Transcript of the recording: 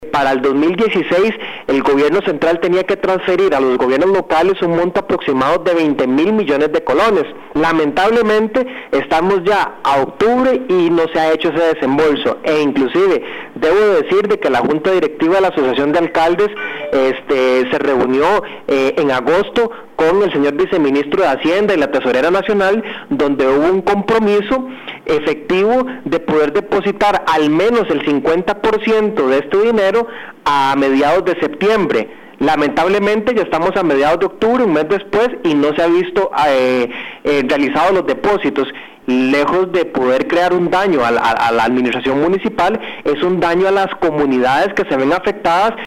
Para el 2016, el gobierno central tenía que transferir a los gobiernos locales un monto aproximado de 20.000 millones de colones. Lamentablemente, estamos ya a octubre y no se ha hecho ese desembolso. E inclusive, debo decir de que la Junta Directiva de la Asociación de Alcaldes se reunió en agosto con el señor viceministro de Hacienda y la Tesorera Nacional, donde hubo un compromiso efectivo de poder depositar al menos el 50% de este dinero a mediados de septiembre. Lamentablemente ya estamos a mediados de octubre, un mes después, y no se ha visto realizados los depósitos. Lejos de poder crear un daño a la administración municipal, es un daño a las comunidades que se ven afectadas